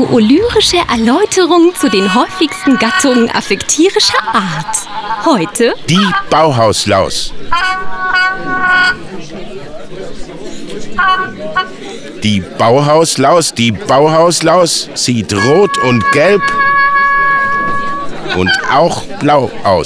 Zoolyrische Erläuterung zu den häufigsten Gattungen affektierischer Art. Heute die Bauhauslaus. Die Bauhauslaus sieht rot und gelb und auch blau aus.